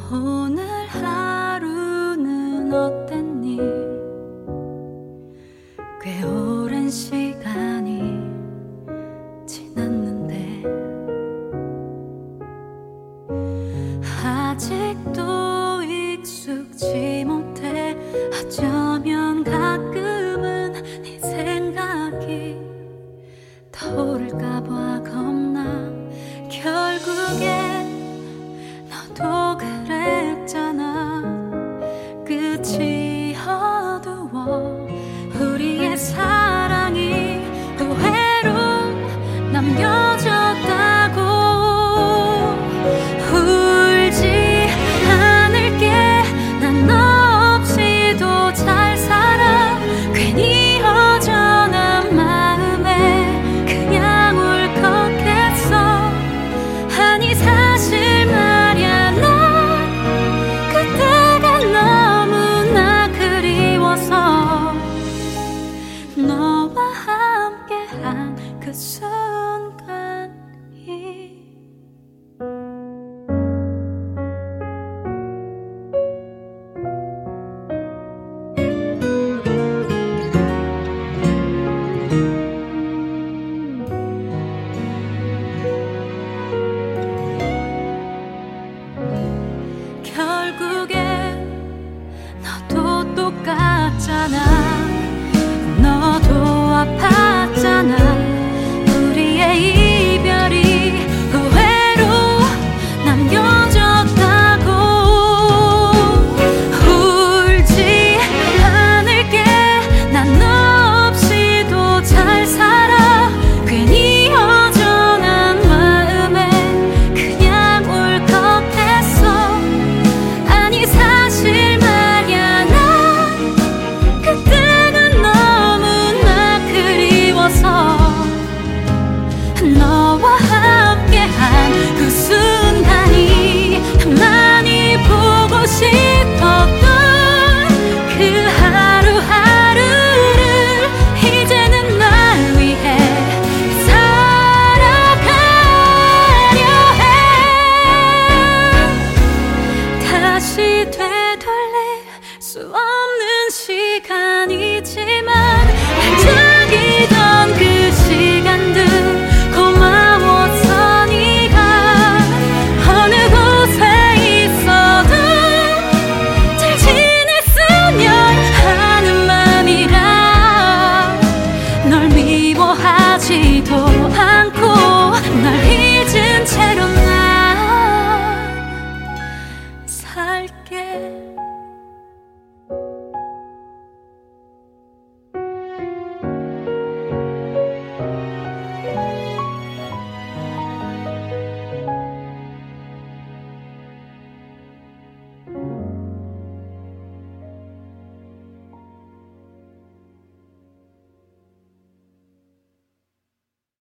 오늘 하루는 어땠니? 꽤 오랜 시간이 지났는데 아직도 익숙지 못해. 어쩌면 가끔은 네 생각이 떠오를까봐 겁나. 결국엔 너도 그랬잖아. 끝이 어두워. 우리의 사랑이 후회로 남겨졌다고. 울지 않을게. 난 너 없이도 잘 살아. 괜히 허전한 마음에 그냥 울컥했어. 아니 사실 말야 난 그때가 너무나 그리워서. 너와 함께한 그 순간이 결국엔 너도 똑같잖아. 너도 아팠잖아. 우리의 이별이 후회로 남겨졌다고. 울지 않을게. 난 너 없이도 잘 살아. 괜히 허전한 마음에 그냥 울컥했어. 아니 사실 말야 난 그때가 너무나 그리워서. 너와 함께한 그 순간이 많이 보고 싶었던 그 하루하루를 이제는 날 위해 살아가려 해. 다시 되돌릴 수 없는 시간이지만 반짝이던 그 시간들 고마웠어. 네가 어느 곳에 있어도 잘 지냈으면 하는 맘이라. 널 미워하지도 않고 널 잊은 채로 난 살게.